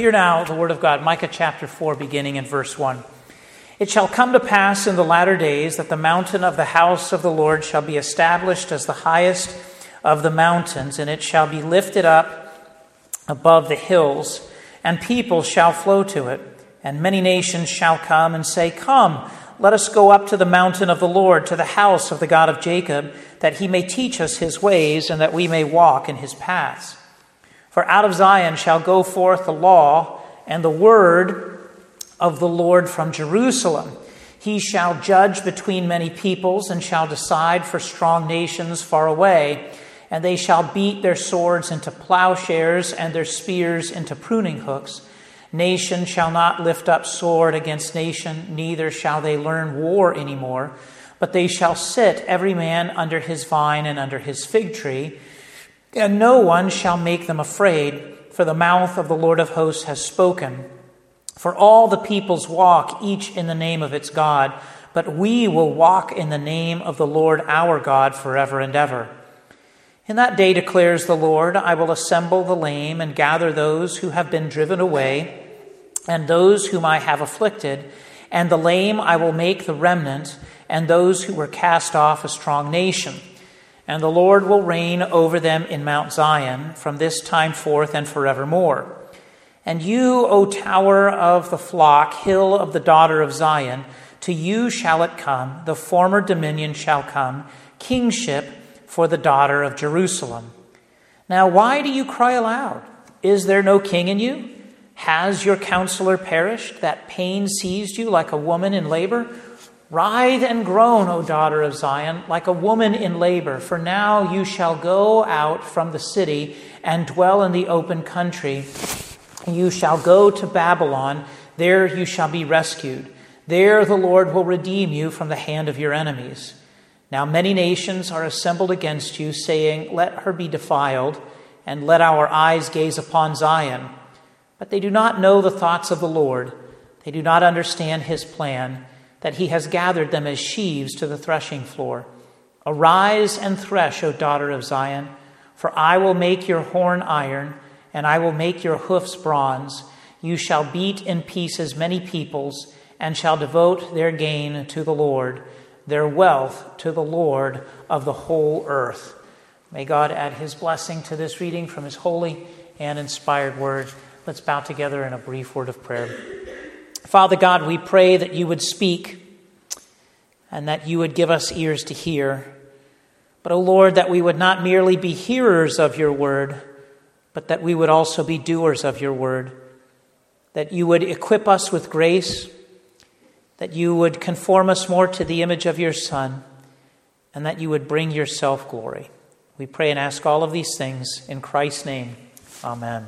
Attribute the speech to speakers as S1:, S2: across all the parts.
S1: Hear now the word of God, Micah chapter 4, beginning in verse 1. It shall come to pass in the latter days that the mountain of the house of the Lord shall be established as the highest of the mountains, and it shall be lifted up above the hills, and people shall flow to it. And many nations shall come and say, Come, let us go up to the mountain of the Lord, to the house of the God of Jacob, that he may teach us his ways, and that we may walk in his paths. For out of Zion shall go forth the law and the word of the Lord from Jerusalem. He shall judge between many peoples and shall decide for strong nations far away. And they shall beat their swords into plowshares and their spears into pruning hooks. Nation shall not lift up sword against nation, neither shall they learn war anymore. But they shall sit every man under his vine and under his fig tree, and no one shall make them afraid, for the mouth of the Lord of hosts has spoken. For all the peoples walk, each in the name of its God, but we will walk in the name of the Lord our God forever and ever. In that day, declares the Lord, I will assemble the lame and gather those who have been driven away, and those whom I have afflicted, and the lame I will make the remnant, and those who were cast off a strong nation. And the Lord will reign over them in Mount Zion from this time forth and forevermore. And you, O tower of the flock, hill of the daughter of Zion, to you shall it come, the former dominion shall come, kingship for the daughter of Jerusalem. Now why do you cry aloud? Is there no king in you? Has your counselor perished, that pain seized you like a woman in labor? Writhe and groan, O daughter of Zion, like a woman in labor, for now you shall go out from the city and dwell in the open country. You shall go to Babylon, there you shall be rescued. There the Lord will redeem you from the hand of your enemies. Now many nations are assembled against you, saying, Let her be defiled, and let our eyes gaze upon Zion. But they do not know the thoughts of the Lord. They do not understand his plan, that he has gathered them as sheaves to the threshing floor. Arise and thresh, O daughter of Zion, for I will make your horn iron, and I will make your hoofs bronze. You shall beat in pieces many peoples, and shall devote their gain to the Lord, their wealth to the Lord of the whole earth. May God add his blessing to this reading from his holy and inspired word. Let's bow together in a brief word of prayer. Father God, we pray that you would speak and that you would give us ears to hear. But, O Lord, that we would not merely be hearers of your word, but that we would also be doers of your word. That you would equip us with grace, that you would conform us more to the image of your Son, and that you would bring yourself glory. We pray and ask all of these things in Christ's name. Amen.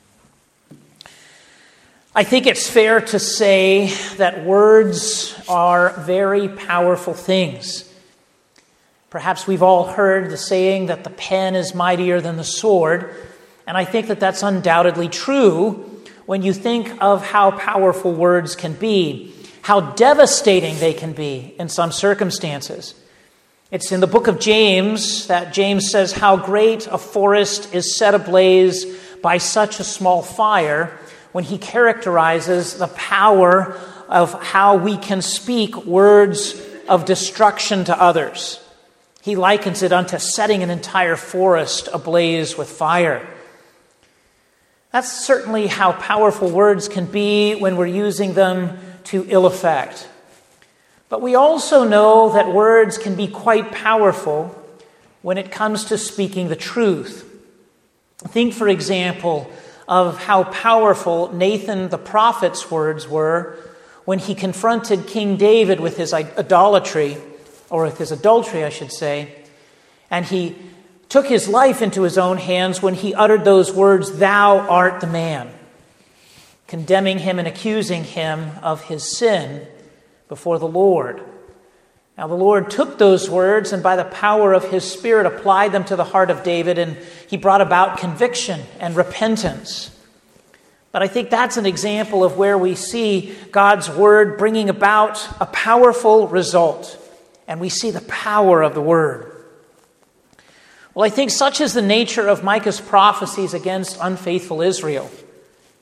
S1: I think it's fair to say that words are very powerful things. Perhaps we've all heard the saying that the pen is mightier than the sword, and I think that that's undoubtedly true when you think of how powerful words can be, how devastating they can be in some circumstances. It's in the book of James that James says how great a forest is set ablaze by such a small fire, when he characterizes the power of how we can speak words of destruction to others. He likens it unto setting an entire forest ablaze with fire. That's certainly how powerful words can be when we're using them to ill effect. But we also know that words can be quite powerful when it comes to speaking the truth. Think, for example, of how powerful Nathan the prophet's words were when he confronted King David with his idolatry, or with his adultery, I should say, and he took his life into his own hands when he uttered those words, "Thou art the man," condemning him and accusing him of his sin before the Lord. Now the Lord took those words and by the power of his Spirit applied them to the heart of David, and he brought about conviction and repentance. But I think that's an example of where we see God's word bringing about a powerful result, and we see the power of the word. Well, I think such is the nature of Micah's prophecies against unfaithful Israel.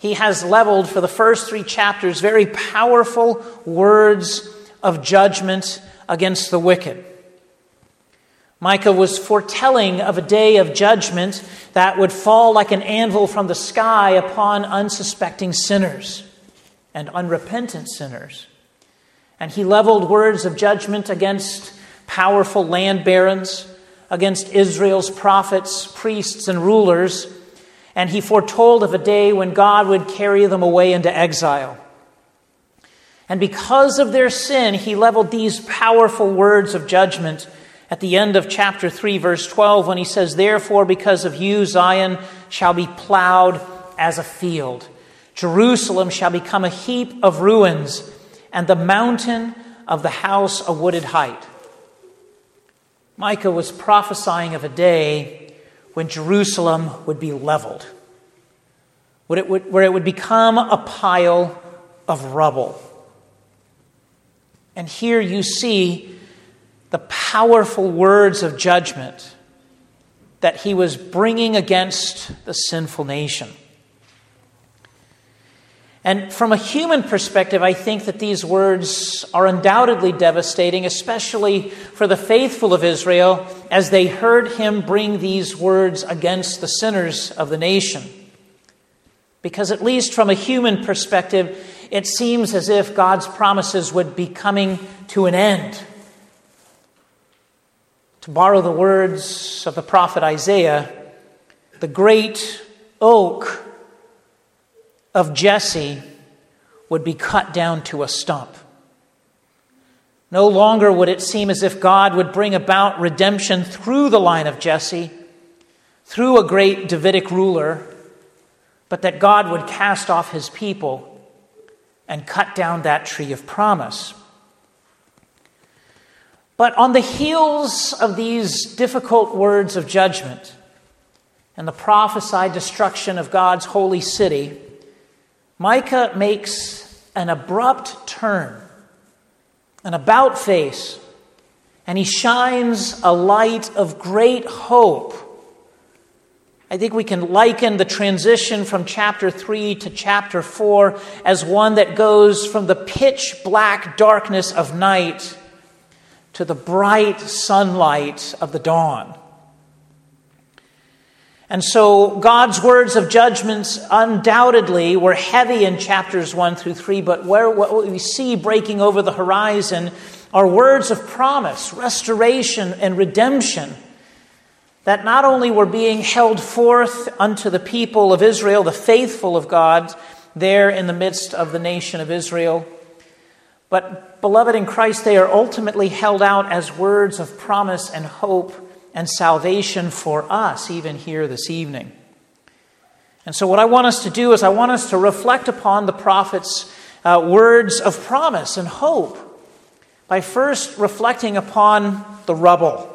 S1: he has leveled for the first 3 chapters very powerful words of judgment against the wicked. Micah was foretelling of a day of judgment that would fall like an anvil from the sky upon unsuspecting sinners and unrepentant sinners. And he leveled words of judgment against powerful land barons, against Israel's prophets, priests, and rulers, and he foretold of a day when God would carry them away into exile. And because of their sin, he leveled these powerful words of judgment at the end of chapter 3, verse 12, when he says, "Therefore, because of you, Zion shall be plowed as a field. Jerusalem shall become a heap of ruins, and the mountain of the house a wooded height." Micah was prophesying of a day when Jerusalem would be leveled, where it would become a pile of rubble. And here you see the powerful words of judgment that he was bringing against the sinful nation. And from a human perspective, I think that these words are undoubtedly devastating, especially for the faithful of Israel, as they heard him bring these words against the sinners of the nation. Because at least from a human perspective, it seems as if God's promises would be coming to an end. To borrow the words of the prophet Isaiah, the great oak of Jesse would be cut down to a stump. No longer would it seem as if God would bring about redemption through the line of Jesse, through a great Davidic ruler, but that God would cast off his people and cut down that tree of promise. But on the heels of these difficult words of judgment and the prophesied destruction of God's holy city, Micah makes an abrupt turn, an about face, and he shines a light of great hope. I think we can liken the transition from chapter 3 to chapter 4 as one that goes from the pitch black darkness of night to the bright sunlight of the dawn. And so God's words of judgments undoubtedly were heavy in chapters 1 through 3, but what we see breaking over the horizon are words of promise, restoration, and redemption that not only were being held forth unto the people of Israel, the faithful of God, there in the midst of the nation of Israel, but, beloved in Christ, they are ultimately held out as words of promise and hope and salvation for us, even here this evening. And so what I want us to do is I want us to reflect upon the prophet's words of promise and hope by first reflecting upon the rubble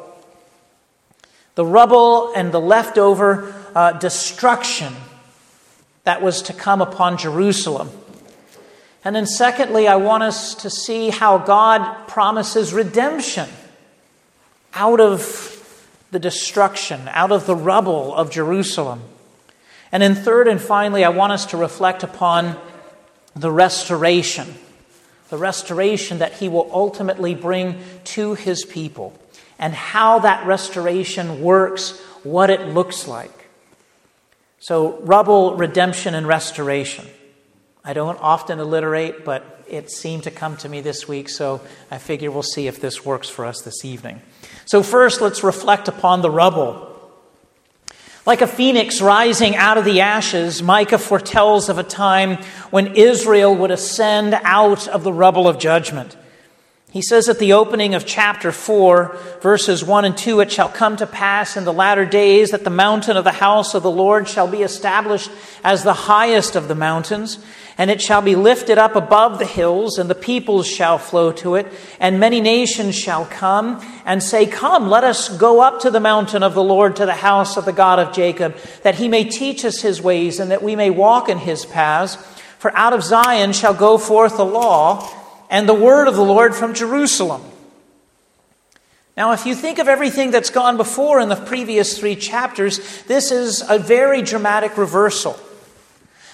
S1: and the leftover destruction that was to come upon Jerusalem. And then secondly, I want us to see how God promises redemption out of the destruction, out of the rubble of Jerusalem. And then third and finally, I want us to reflect upon the restoration that he will ultimately bring to his people, and how that restoration works, what it looks like. So rubble, redemption, and restoration. I don't often alliterate, but it seemed to come to me this week, so I figure we'll see if this works for us this evening. So first, let's reflect upon the rubble. Like a phoenix rising out of the ashes, Micah foretells of a time when Israel would ascend out of the rubble of judgment. He says at the opening of chapter 4, verses 1 and 2, "It shall come to pass in the latter days that the mountain of the house of the Lord shall be established as the highest of the mountains, and it shall be lifted up above the hills, and the peoples shall flow to it, and many nations shall come and say, 'Come, let us go up to the mountain of the Lord, to the house of the God of Jacob, that he may teach us his ways, and that we may walk in his paths. For out of Zion shall go forth the law, and the word of the Lord from Jerusalem.'" Now, if you think of everything that's gone before in the previous 3 chapters, this is a very dramatic reversal.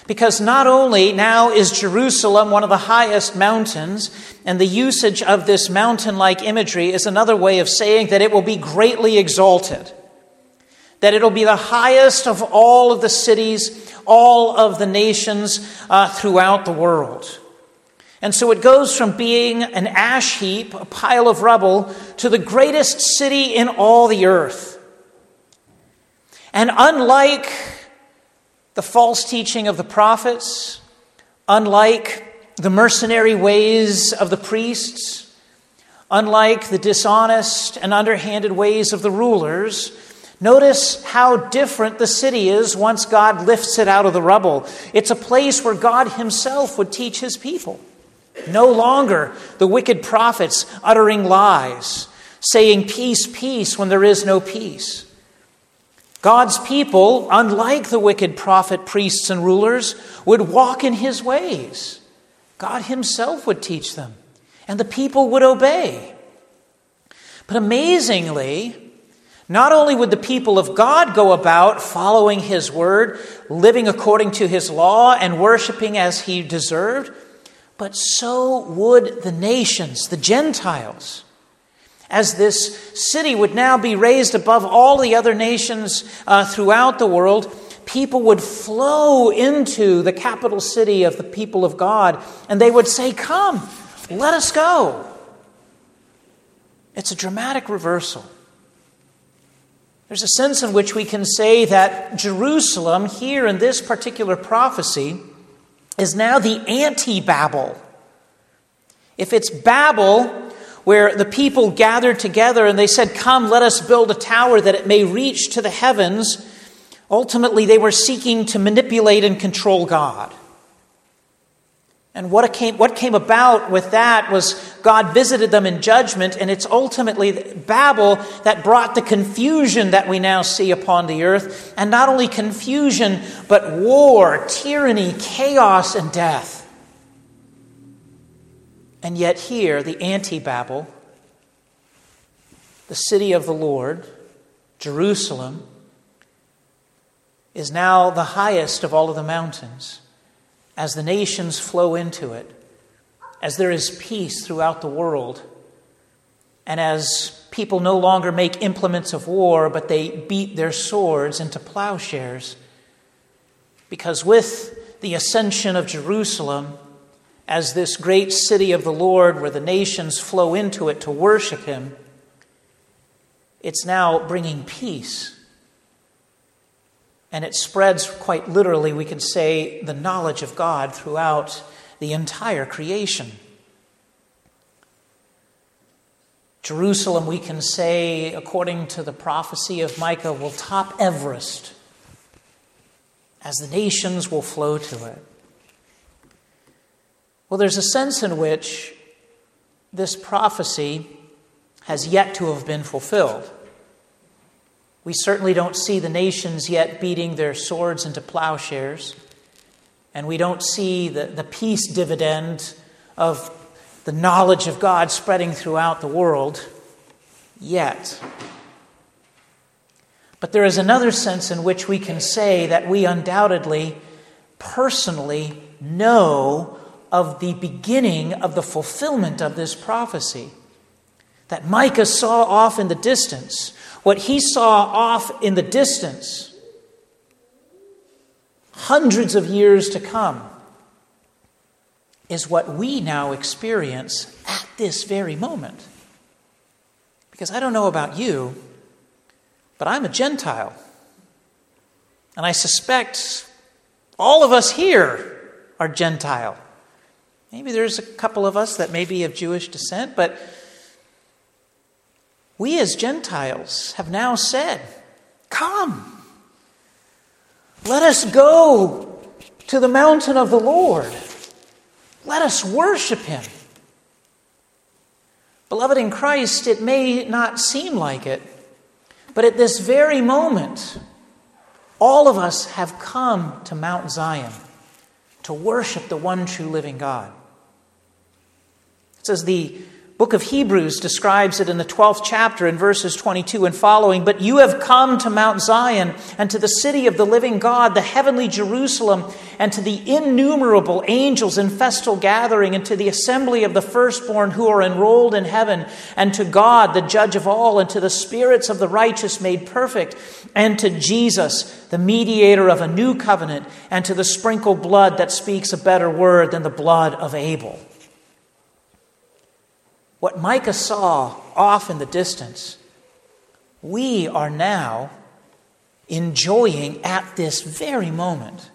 S1: Because not only now is Jerusalem one of the highest mountains, and the usage of this mountain-like imagery is another way of saying that it will be greatly exalted, that it'll be the highest of all of the cities, all of the nations throughout the world. And so it goes from being an ash heap, a pile of rubble, to the greatest city in all the earth. And unlike the false teaching of the prophets, unlike the mercenary ways of the priests, unlike the dishonest and underhanded ways of the rulers, notice how different the city is once God lifts it out of the rubble. It's a place where God himself would teach his people. No longer the wicked prophets uttering lies, saying peace, peace when there is no peace. God's people, unlike the wicked prophet, priests, and rulers, would walk in his ways. God himself would teach them, and the people would obey. But amazingly, not only would the people of God go about following his word, living according to his law, and worshiping as he deserved, but so would the nations, the Gentiles. As this city would now be raised above all the other nations throughout the world, people would flow into the capital city of the people of God, and they would say, "Come, let us go." It's a dramatic reversal. There's a sense in which we can say that Jerusalem, here in this particular prophecy, is now the anti-Babel. If it's Babel, where the people gathered together and they said, "Come, let us build a tower that it may reach to the heavens," ultimately they were seeking to manipulate and control God. And what came about with that was God visited them in judgment, and it's ultimately Babel that brought the confusion that we now see upon the earth. And not only confusion, but war, tyranny, chaos, and death. And yet here, the anti-Babel, the city of the Lord, Jerusalem, is now the highest of all of the mountains. As the nations flow into it, as there is peace throughout the world, and as people no longer make implements of war, but they beat their swords into plowshares, because with the ascension of Jerusalem, as this great city of the Lord where the nations flow into it to worship him, it's now bringing peace. And it spreads, quite literally, we can say, the knowledge of God throughout the entire creation. Jerusalem, we can say, according to the prophecy of Micah, will top Everest as the nations will flow to it. Well, there's a sense in which this prophecy has yet to have been fulfilled. We certainly don't see the nations yet beating their swords into plowshares, and we don't see the peace dividend of the knowledge of God spreading throughout the world yet. But there is another sense in which we can say that we undoubtedly, personally know of the beginning of the fulfillment of this prophecy. That Micah saw off in the distance. What he saw off in the distance, hundreds of years to come, is what we now experience at this very moment. Because I don't know about you, but I'm a Gentile. And I suspect all of us here are Gentile. Maybe there's a couple of us that may be of Jewish descent, but we as Gentiles have now said, "Come, let us go to the mountain of the Lord. Let us worship him." Beloved in Christ, it may not seem like it, but at this very moment, all of us have come to Mount Zion to worship the one true living God. It's as the book of Hebrews describes it in the 12th chapter in verses 22 and following. But you have come to Mount Zion and to the city of the living God, the heavenly Jerusalem, and to the innumerable angels in festal gathering, and to the assembly of the firstborn who are enrolled in heaven, and to God, the judge of all, and to the spirits of the righteous made perfect, and to Jesus, the mediator of a new covenant, and to the sprinkled blood that speaks a better word than the blood of Abel. What Micah saw off in the distance, we are now enjoying at this very moment.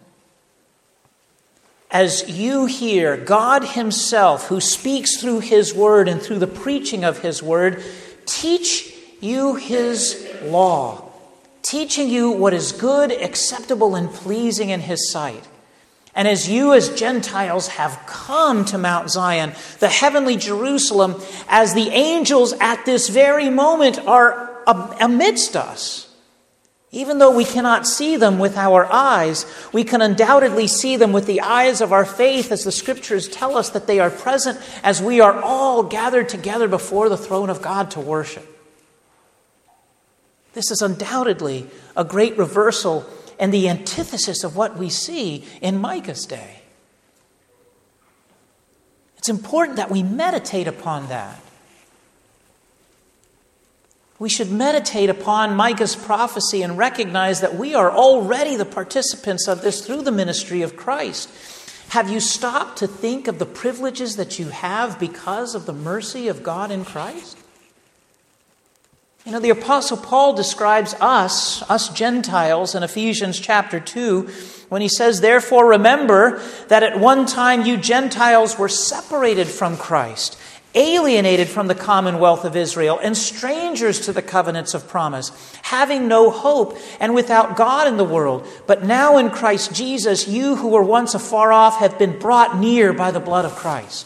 S1: As you hear God himself, who speaks through his word and through the preaching of his word, teach you his law, teaching you what is good, acceptable, and pleasing in his sight. And as you as Gentiles have come to Mount Zion, the heavenly Jerusalem, as the angels at this very moment are amidst us, even though we cannot see them with our eyes, we can undoubtedly see them with the eyes of our faith, as the scriptures tell us that they are present as we are all gathered together before the throne of God to worship. This is undoubtedly a great reversal and the antithesis of what we see in Micah's day. It's important that we meditate upon that. We should meditate upon Micah's prophecy and recognize that we are already the participants of this through the ministry of Christ. Have you stopped to think of the privileges that you have because of the mercy of God in Christ? You know, the Apostle Paul describes us Gentiles, in Ephesians chapter 2, when he says, "Therefore remember that at one time you Gentiles were separated from Christ, alienated from the commonwealth of Israel, and strangers to the covenants of promise, having no hope and without God in the world. But now in Christ Jesus, you who were once afar off have been brought near by the blood of Christ."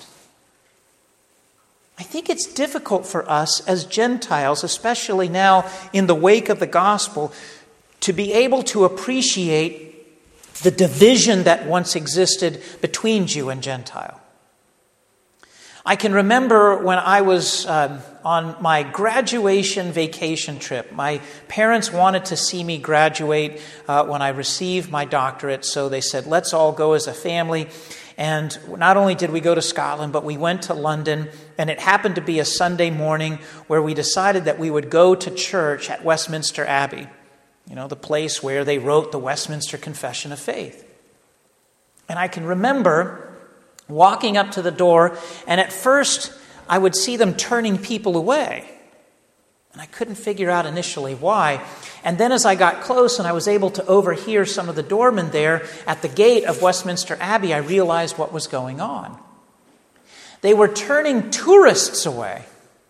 S1: I think it's difficult for us as Gentiles, especially now in the wake of the gospel, to be able to appreciate the division that once existed between Jew and Gentile. I can remember when I was on my graduation vacation trip. My parents wanted to see me graduate when I received my doctorate, so they said, let's all go as a family. And not only did we go to Scotland, but we went to London, and it happened to be a Sunday morning where we decided that we would go to church at Westminster Abbey, you know, the place where they wrote the Westminster Confession of Faith. And I can remember walking up to the door, and at first I would see them turning people away. And I couldn't figure out initially why. And then as I got close and I was able to overhear some of the doormen there at the gate of Westminster Abbey, I realized what was going on. They were turning tourists away.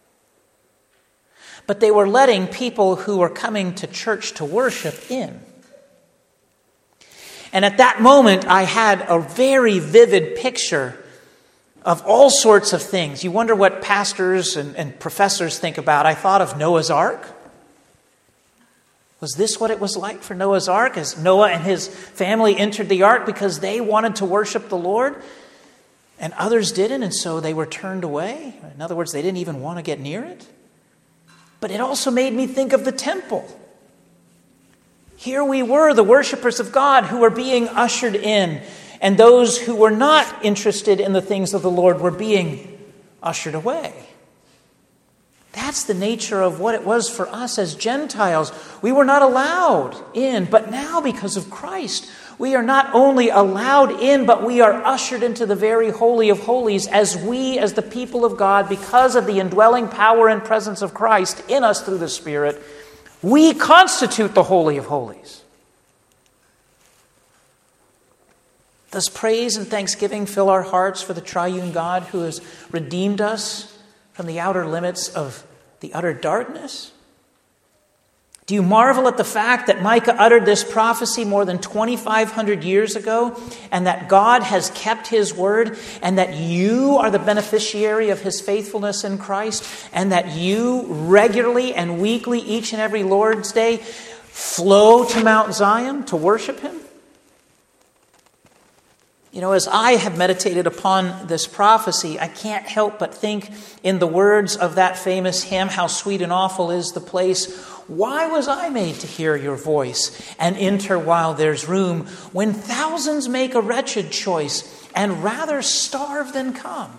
S1: But they were letting people who were coming to church to worship in. And at that moment, I had a very vivid picture of all sorts of things. You wonder what pastors and professors think about. I thought of Noah's Ark. Was this what it was like for Noah's Ark as Noah and his family entered the ark because they wanted to worship the Lord and others didn't, and so they were turned away? In other words, they didn't even want to get near it. But it also made me think of the temple. Here we were, the worshipers of God, who were being ushered in, and those who were not interested in the things of the Lord were being ushered away. That's the nature of what it was for us as Gentiles. We were not allowed in, but now because of Christ, we are not only allowed in, but we are ushered into the very Holy of Holies as we, as the people of God, because of the indwelling power and presence of Christ in us through the Spirit, we constitute the Holy of Holies. Does praise and thanksgiving fill our hearts for the triune God who has redeemed us from the outer limits of the utter darkness? Do you marvel at the fact that Micah uttered this prophecy more than 2,500 years ago, and that God has kept his word, and that you are the beneficiary of his faithfulness in Christ, and that you regularly and weekly, each and every Lord's Day, flow to Mount Zion to worship him? As I have meditated upon this prophecy, I can't help but think in the words of that famous hymn, "How sweet and awful is the place. Why was I made to hear your voice and enter while there's room, when thousands make a wretched choice and rather starve than come?"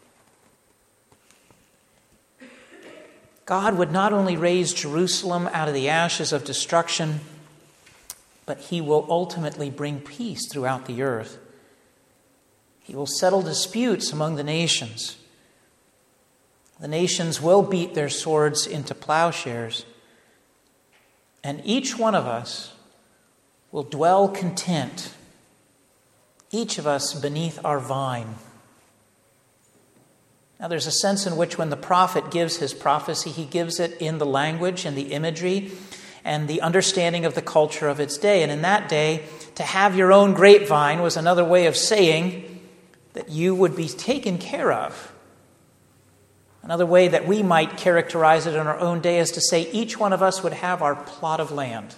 S1: God would not only raise Jerusalem out of the ashes of destruction, but he will ultimately bring peace throughout the earth. He will settle disputes among the nations. The nations will beat their swords into plowshares, and each one of us will dwell content, each of us beneath our vine. Now, there's a sense in which when the prophet gives his prophecy, he gives it in the language and the imagery and the understanding of the culture of its day. And in that day, to have your own grapevine was another way of saying that you would be taken care of. Another way that we might characterize it in our own day is to say each one of us would have our plot of land.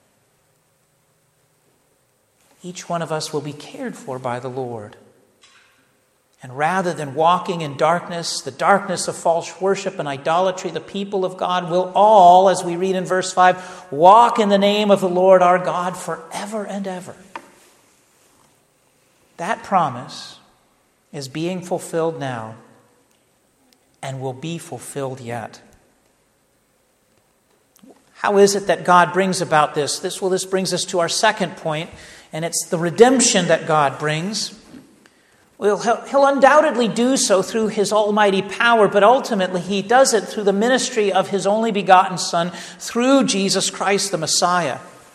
S1: Each one of us will be cared for by the Lord. And rather than walking in darkness, the darkness of false worship and idolatry, the people of God will all, as we read in verse 5, walk in the name of the Lord our God forever and ever. That promise is being fulfilled now and will be fulfilled yet. How is it that God brings about this? This brings us to our second point, and it's the redemption that God brings. Well, he'll undoubtedly do so through his almighty power, but ultimately he does it through the ministry of his only begotten Son, through Jesus Christ the Messiah.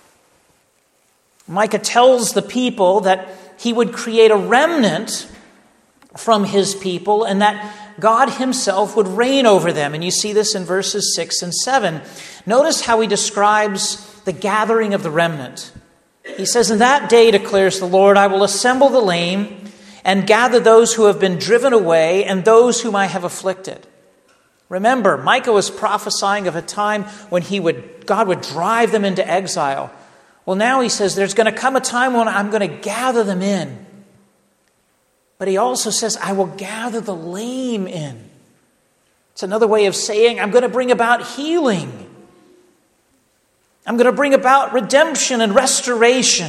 S1: Micah tells the people that he would create a remnant from his people and that God himself would reign over them. And you see this in verses 6 and 7. Notice how he describes the gathering of the remnant. He says, "In that day, declares the Lord, I will assemble the lame and gather those who have been driven away and those whom I have afflicted." Remember, Micah was prophesying of a time when God would drive them into exile. Well, now he says there's going to come a time when I'm going to gather them in. But he also says, I will gather the lame in. It's another way of saying, I'm going to bring about healing. I'm going to bring about redemption and restoration.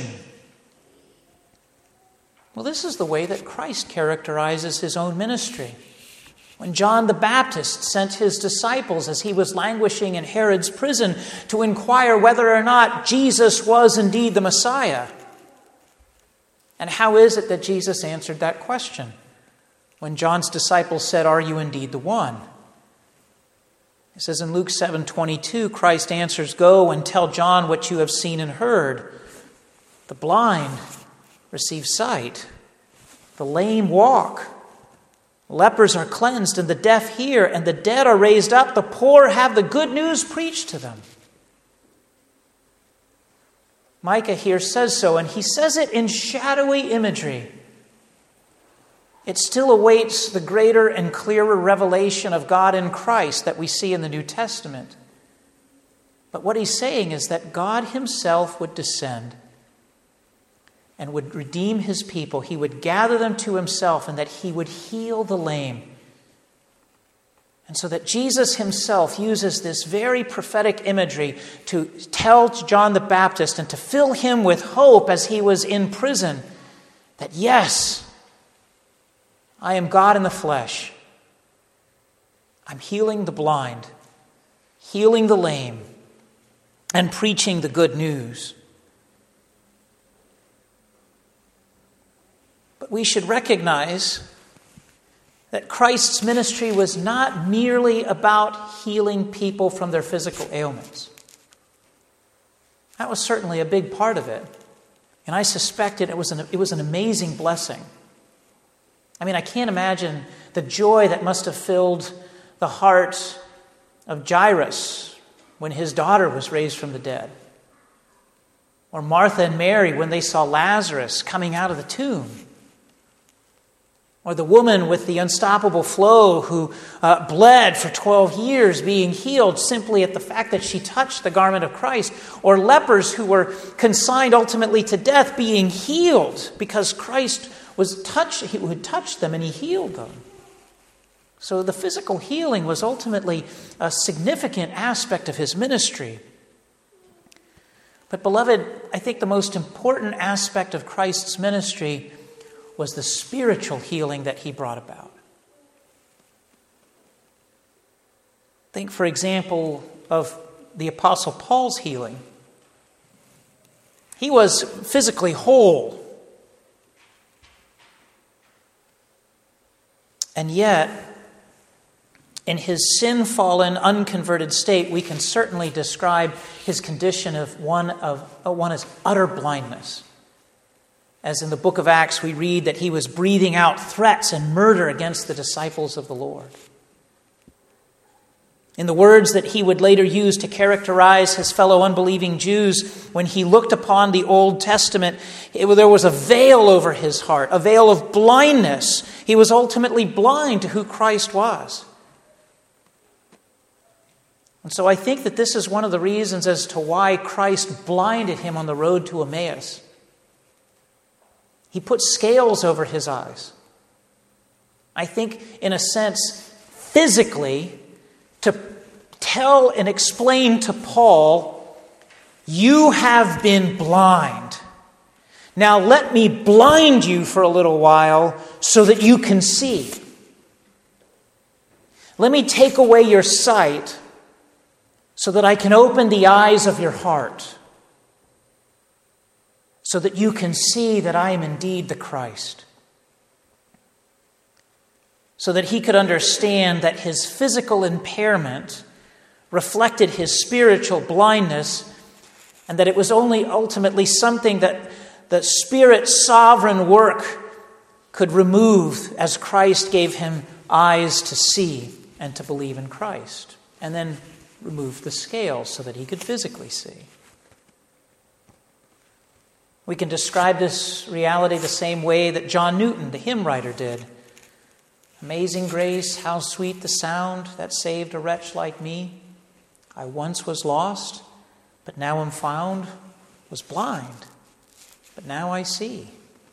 S1: Well, this is the way that Christ characterizes his own ministry. When John the Baptist sent his disciples as he was languishing in Herod's prison to inquire whether or not Jesus was indeed the Messiah. And how is it that Jesus answered that question? When John's disciples said, "Are you indeed the one?" It says in Luke 7:22, Christ answers, "Go and tell John what you have seen and heard. The blind receive sight. The lame walk. Lepers are cleansed and the deaf hear, and the dead are raised up. The poor have the good news preached to them." Micah here says so, and he says it in shadowy imagery. It still awaits the greater and clearer revelation of God in Christ that we see in the New Testament. But what he's saying is that God himself would descend and would redeem his people. He would gather them to himself, and that he would heal the lame. And so that Jesus himself uses this very prophetic imagery to tell John the Baptist and to fill him with hope as he was in prison that, yes, I am God in the flesh. I'm healing the blind, healing the lame, and preaching the good news. But we should recognize that Christ's ministry was not merely about healing people from their physical ailments. That was certainly a big part of it. And I suspect it was an amazing blessing. I mean, I can't imagine the joy that must have filled the heart of Jairus when his daughter was raised from the dead. Or Martha and Mary when they saw Lazarus coming out of the tomb. Or the woman with the unstoppable flow who bled for 12 years being healed simply at the fact that she touched the garment of Christ. Or lepers who were consigned ultimately to death being healed because Christ he would touch them and he healed them. So the physical healing was ultimately a significant aspect of his ministry. But beloved, I think the most important aspect of Christ's ministry was the spiritual healing that he brought about. Think, for example, of the Apostle Paul's healing. He was physically whole. And yet, in his sin-fallen, unconverted state, we can certainly describe his condition of one as utter blindness. As in the book of Acts, we read that he was breathing out threats and murder against the disciples of the Lord. In the words that he would later use to characterize his fellow unbelieving Jews, when he looked upon the Old Testament, there was a veil over his heart, a veil of blindness. He was ultimately blind to who Christ was. And so I think that this is one of the reasons as to why Christ blinded him on the road to Emmaus. He put scales over his eyes. I think, in a sense, physically, to tell and explain to Paul, you have been blind. Now let me blind you for a little while so that you can see. Let me take away your sight so that I can open the eyes of your heart, so that you can see that I am indeed the Christ. So that he could understand that his physical impairment reflected his spiritual blindness, and that it was only ultimately something that the Spirit's sovereign work could remove as Christ gave him eyes to see and to believe in Christ, and then remove the scales so that he could physically see. We can describe this reality the same way that John Newton, the hymn writer, did. Amazing grace, how sweet the sound that saved a wretch like me. I once was lost, but now am found, was blind, but now I see.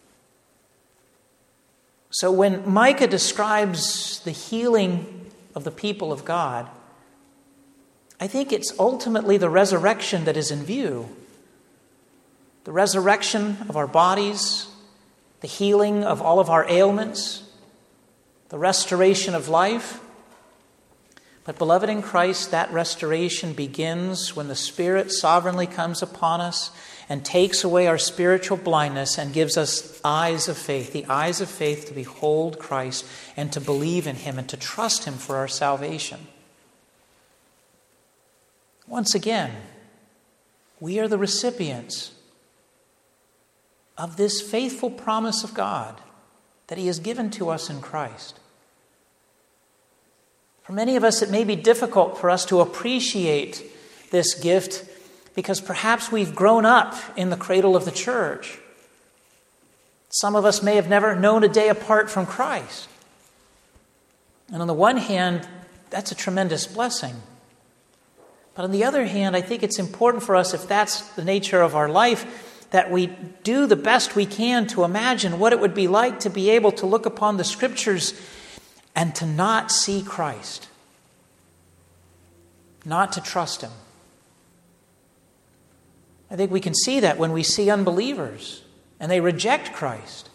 S1: So when Micah describes the healing of the people of God, I think it's ultimately the resurrection that is in view. The resurrection of our bodies, the healing of all of our ailments, the restoration of life. But beloved in Christ, that restoration begins when the Spirit sovereignly comes upon us and takes away our spiritual blindness and gives us eyes of faith, the eyes of faith to behold Christ and to believe in him and to trust him for our salvation. Once again, we are the recipients of this faithful promise of God that he has given to us in Christ. For many of us, it may be difficult for us to appreciate this gift because perhaps we've grown up in the cradle of the church. Some of us may have never known a day apart from Christ. And on the one hand, that's a tremendous blessing. But on the other hand, I think it's important for us, if that's the nature of our life, that we do the best we can to imagine what it would be like to be able to look upon the Scriptures and to not see Christ, not to trust him. I think we can see that when we see unbelievers and they reject Christ.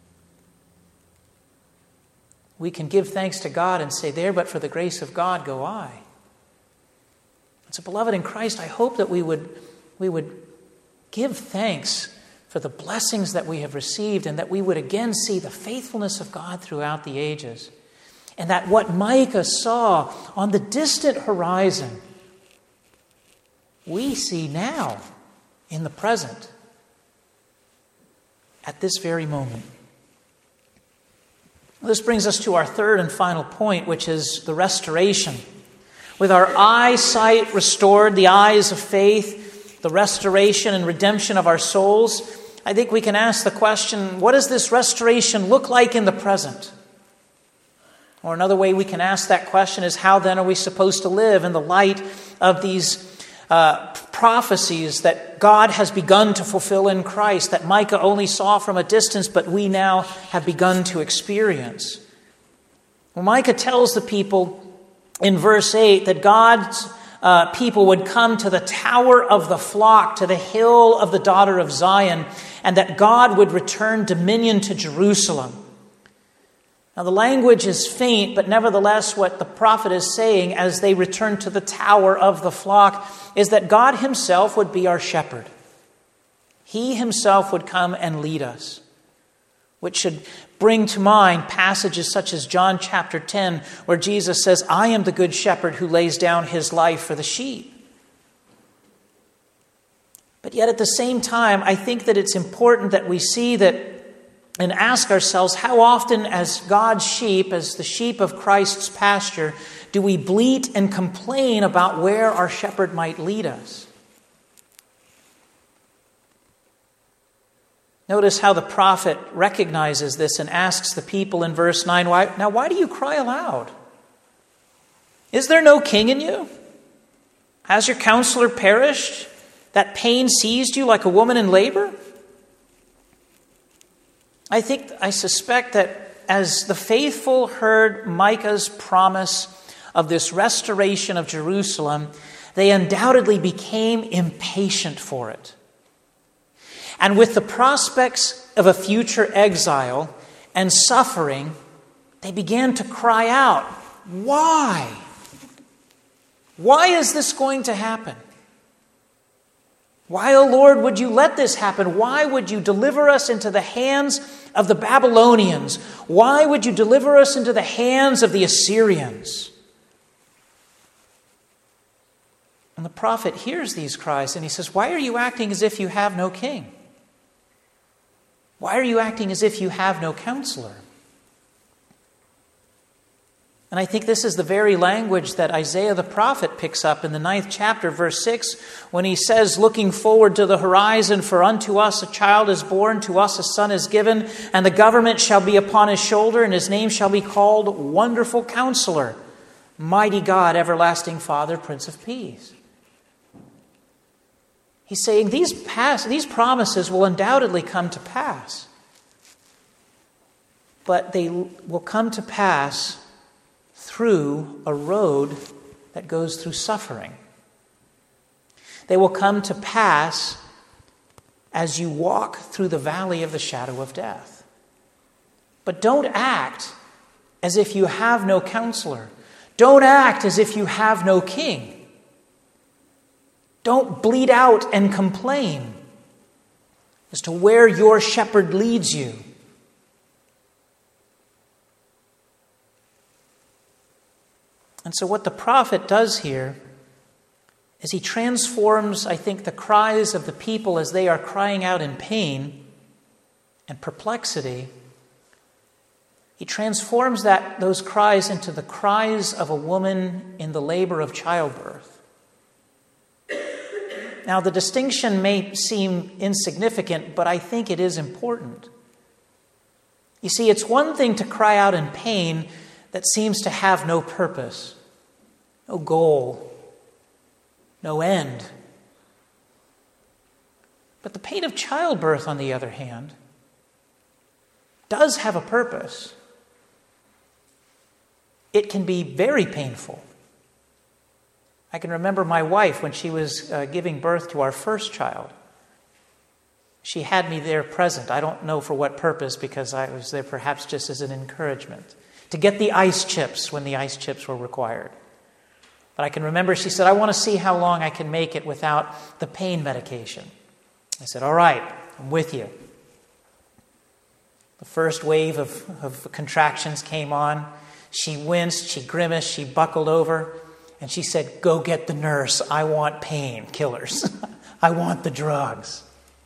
S1: We can give thanks to God and say, there, but for the grace of God go I. And so, beloved in Christ, I hope that we would give thanks for the blessings that we have received and that we would again see the faithfulness of God throughout the ages. And that what Micah saw on the distant horizon, we see now in the present, at this very moment. This brings us to our third and final point, which is the restoration. With our eyesight restored, the eyes of faith, the restoration and redemption of our souls, I think we can ask the question, what does this restoration look like in the present? Or another way we can ask that question is, how then are we supposed to live in the light of these prophecies that God has begun to fulfill in Christ, that Micah only saw from a distance, but we now have begun to experience. Well, Micah tells the people in verse 8 that God's people would come to the tower of the flock, to the hill of the daughter of Zion, and that God would return dominion to Jerusalem. Now, the language is faint, but nevertheless, what the prophet is saying as they return to the tower of the flock is that God himself would be our shepherd. He himself would come and lead us, which should bring to mind passages such as John chapter 10, where Jesus says, "I am the good shepherd who lays down his life for the sheep." But yet at the same time, I think that it's important that we see that and ask ourselves, how often as God's sheep, as the sheep of Christ's pasture, do we bleat and complain about where our shepherd might lead us? Notice how the prophet recognizes this and asks the people in verse 9, why do you cry aloud? Is there no king in you? Has your counselor perished? That pain seized you like a woman in labor? I suspect that as the faithful heard Micah's promise of this restoration of Jerusalem, they undoubtedly became impatient for it. And with the prospects of a future exile and suffering, they began to cry out, "Why? Why is this going to happen? Why, O Lord, would you let this happen? Why would you deliver us into the hands of the Babylonians? Why would you deliver us into the hands of the Assyrians?" And the prophet hears these cries and he says, "Why are you acting as if you have no king? Why are you acting as if you have no counselor?" And I think this is the very language that Isaiah the prophet picks up in the 9th chapter, verse 6, when he says, looking forward to the horizon, "For unto us a child is born, to us a son is given, and the government shall be upon his shoulder, and his name shall be called Wonderful Counselor, Mighty God, Everlasting Father, Prince of Peace." He's saying these promises will undoubtedly come to pass, but they will come to pass through a road that goes through suffering. They will come to pass as you walk through the valley of the shadow of death. But don't act as if you have no counselor. Don't act as if you have no king. Don't bleat out and complain as to where your shepherd leads you. And so what the prophet does here is he transforms, I think, the cries of the people as they are crying out in pain and perplexity. He transforms those cries into the cries of a woman in the labor of childbirth. Now, the distinction may seem insignificant, but I think it is important. You see, it's one thing to cry out in pain that seems to have no purpose, no goal, no end. But the pain of childbirth, on the other hand, does have a purpose. It can be very painful. I can remember my wife when she was giving birth to our first child. She had me there present. I don't know for what purpose, because I was there perhaps just as an encouragement, to get the ice chips when the ice chips were required. But I can remember she said, "I want to see how long I can make it without the pain medication." I said, "All right, I'm with you." The first wave of contractions came on. She winced, she grimaced, she buckled over, and she said, "Go get the nurse. I want painkillers. I want the drugs."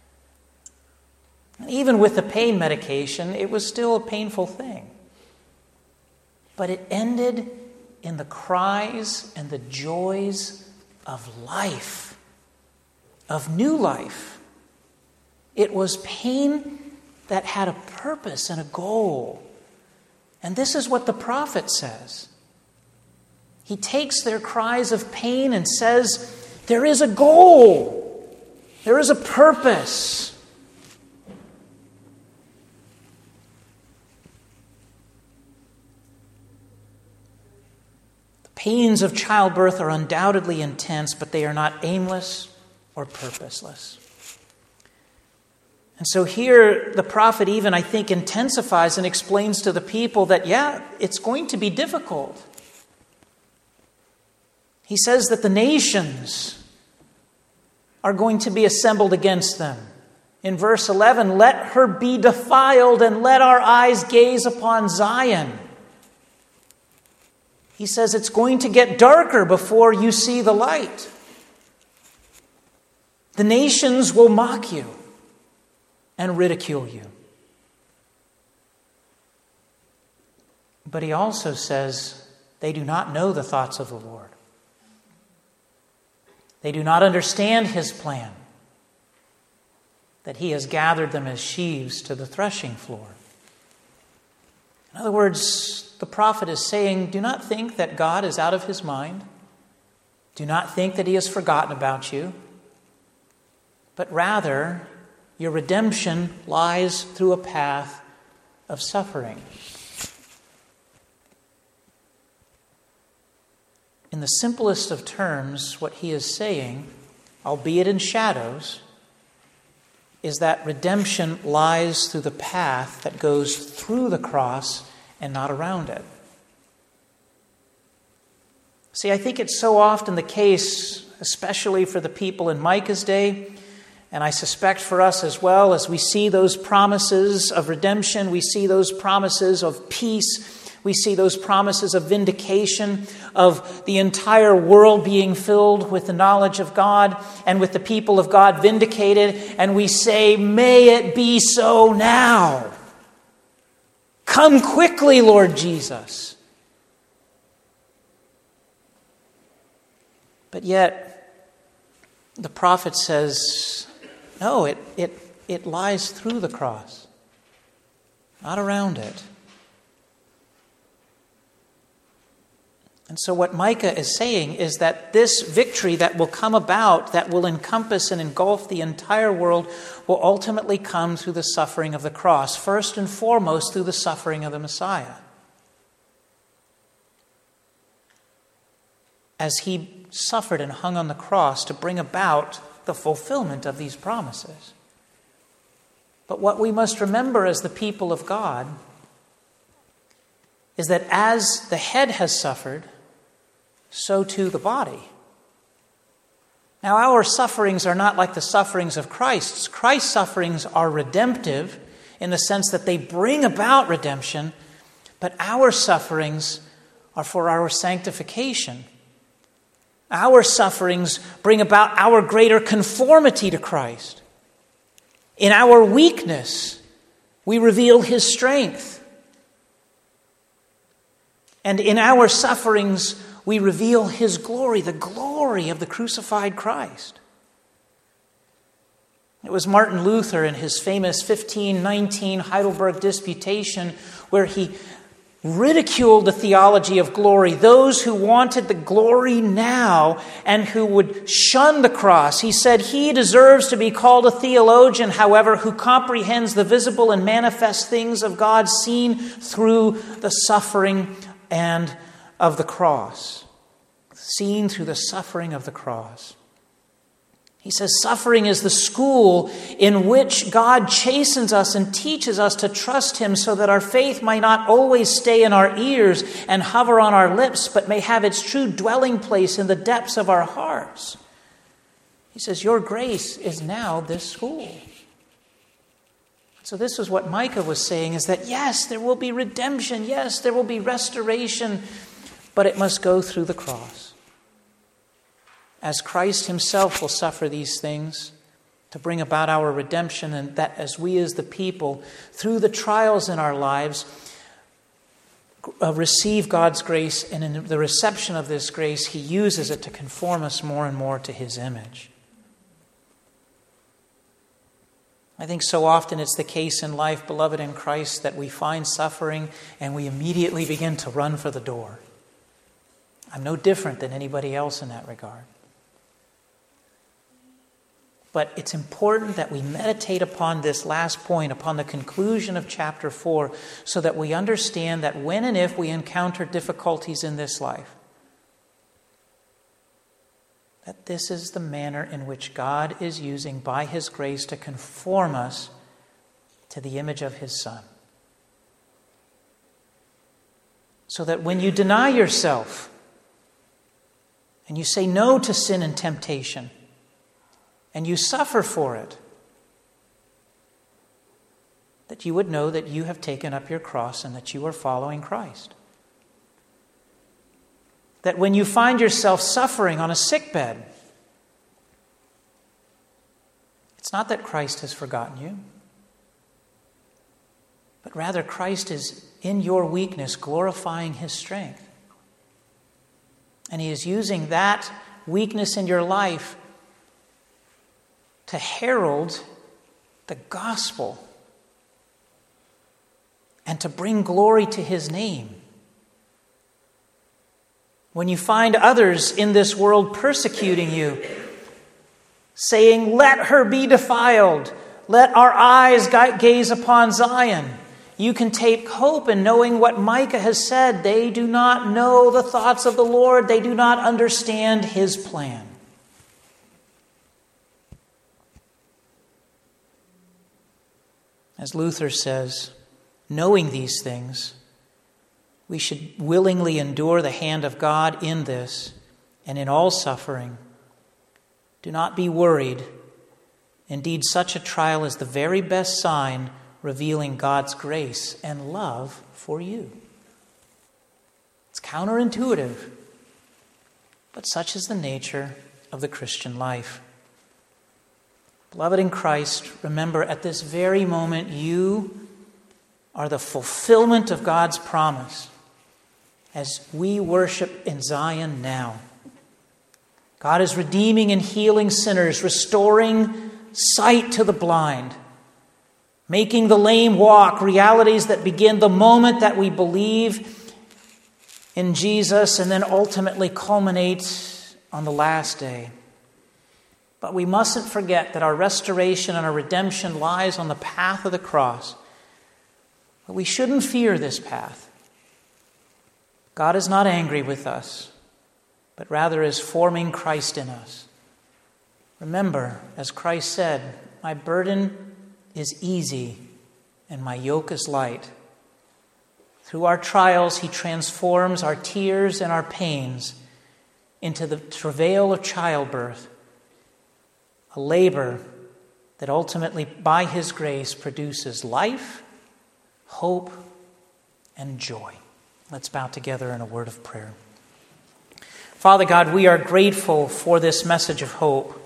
S1: And even with the pain medication, it was still a painful thing. But it ended in the cries and the joys of life, of new life. It was pain that had a purpose and a goal. And this is what the prophet says. He takes their cries of pain and says, there is a goal. There is a purpose. The pains of childbirth are undoubtedly intense, but they are not aimless or purposeless. And so here the prophet even, I think, intensifies and explains to the people that, it's going to be difficult. He says that the nations are going to be assembled against them. In verse 11, let her be defiled and let our eyes gaze upon Zion. He says it's going to get darker before you see the light. The nations will mock you and ridicule you. But he also says they do not know the thoughts of the Lord. They do not understand his plan, that he has gathered them as sheaves to the threshing floor. In other words, the prophet is saying, do not think that God is out of his mind. Do not think that he has forgotten about you. But rather, your redemption lies through a path of suffering. In the simplest of terms, what he is saying, albeit in shadows, is that redemption lies through the path that goes through the cross and not around it. See, I think it's so often the case, especially for the people in Micah's day, and I suspect for us as well, as we see those promises of redemption, we see those promises of peace, we see those promises of vindication, of the entire world being filled with the knowledge of God and with the people of God vindicated, and we say, may it be so now. Come quickly, Lord Jesus. But yet, the prophet says, no, it lies through the cross, not around it. And so what Micah is saying is that this victory that will come about, that will encompass and engulf the entire world, will ultimately come through the suffering of the cross. First and foremost, through the suffering of the Messiah. As he suffered and hung on the cross to bring about the fulfillment of these promises. But what we must remember as the people of God is that as the head has suffered, so too the body. Now, our sufferings are not like the sufferings of Christ. Christ's sufferings are redemptive in the sense that they bring about redemption, but our sufferings are for our sanctification. Our sufferings bring about our greater conformity to Christ. In our weakness, we reveal his strength. And in our sufferings, we reveal his glory, the glory of the crucified Christ. It was Martin Luther in his famous 1519 Heidelberg Disputation where he ridiculed the theology of glory, those who wanted the glory now and who would shun the cross. He said, he deserves to be called a theologian, however, who comprehends the visible and manifest things of God seen through the suffering and of the cross. Seen through the suffering of the cross. He says suffering is the school in which God chastens us and teaches us to trust him so that our faith might not always stay in our ears and hover on our lips, but may have its true dwelling place in the depths of our hearts. He says, your grace is now this school. So this is what Micah was saying, is that yes, there will be redemption. Yes, there will be restoration, but it must go through the cross. As Christ himself will suffer these things to bring about our redemption, and that as we as the people, through the trials in our lives, receive God's grace, and in the reception of this grace, he uses it to conform us more and more to his image. I think so often it's the case in life, beloved in Christ, that we find suffering and we immediately begin to run for the door. I'm no different than anybody else in that regard. But it's important that we meditate upon this last point, upon the conclusion of chapter 4, so that we understand that when and if we encounter difficulties in this life, that this is the manner in which God is using by His grace to conform us to the image of His Son. So that when you deny yourself and you say no to sin and temptation, and you suffer for it, that you would know that you have taken up your cross and that you are following Christ. That when you find yourself suffering on a sickbed, it's not that Christ has forgotten you, but rather Christ is in your weakness glorifying His strength. And He is using that weakness in your life to herald the gospel and to bring glory to His name. When you find others in this world persecuting you, saying, "Let her be defiled, let our eyes gaze upon Zion," you can take hope in knowing what Micah has said. They do not know the thoughts of the Lord. They do not understand His plan. As Luther says, knowing these things, we should willingly endure the hand of God in this and in all suffering. Do not be worried. Indeed, such a trial is the very best sign revealing God's grace and love for you. It's counterintuitive, but such is the nature of the Christian life. Beloved in Christ, remember at this very moment you are the fulfillment of God's promise as we worship in Zion now. God is redeeming and healing sinners, restoring sight to the blind, making the lame walk, realities that begin the moment that we believe in Jesus and then ultimately culminate on the last day. But we mustn't forget that our restoration and our redemption lies on the path of the cross. But we shouldn't fear this path. God is not angry with us, but rather is forming Christ in us. Remember, as Christ said, "My burden is easy and my yoke is light." Through our trials, He transforms our tears and our pains into the travail of childbirth, a labor that ultimately, by His grace, produces life, hope, and joy. Let's bow together in a word of prayer. Father God, we are grateful for this message of hope.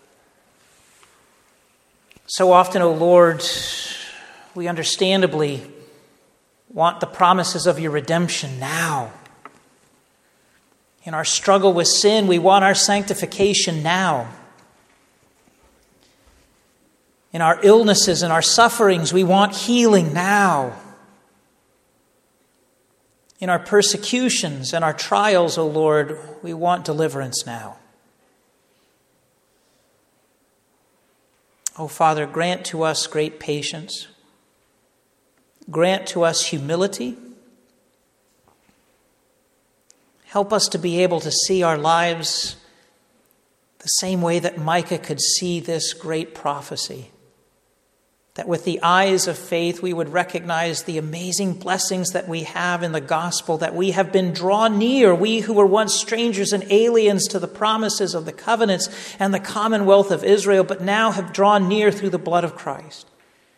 S1: So often, O Lord, we understandably want the promises of your redemption now. In our struggle with sin, we want our sanctification now. In our illnesses and our sufferings, we want healing now. In our persecutions and our trials, O Lord, we want deliverance now. O Father, grant to us great patience. Grant to us humility. Help us to be able to see our lives the same way that Micah could see this great prophecy. That with the eyes of faith we would recognize the amazing blessings that we have in the gospel, that we have been drawn near, we who were once strangers and aliens to the promises of the covenants and the commonwealth of Israel, but now have drawn near through the blood of Christ.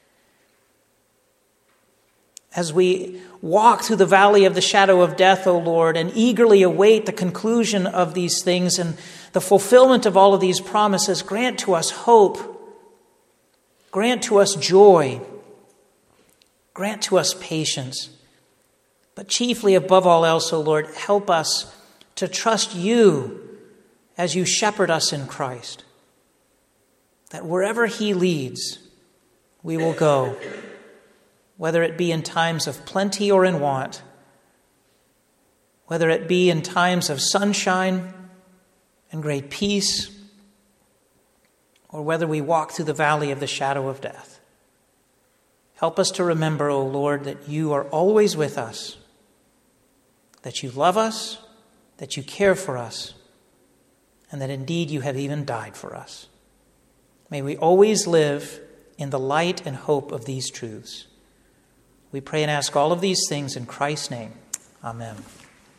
S1: As we walk through the valley of the shadow of death, O Lord, and eagerly await the conclusion of these things and the fulfillment of all of these promises, grant to us hope. Grant to us joy. Grant to us patience. But chiefly above all else, O Lord, help us to trust you as you shepherd us in Christ. That wherever He leads, we will go, whether it be in times of plenty or in want, whether it be in times of sunshine and great peace, or whether we walk through the valley of the shadow of death. Help us to remember, O Lord, that you are always with us, that you love us, that you care for us, and that indeed you have even died for us. May we always live in the light and hope of these truths. We pray and ask all of these things in Christ's name. Amen.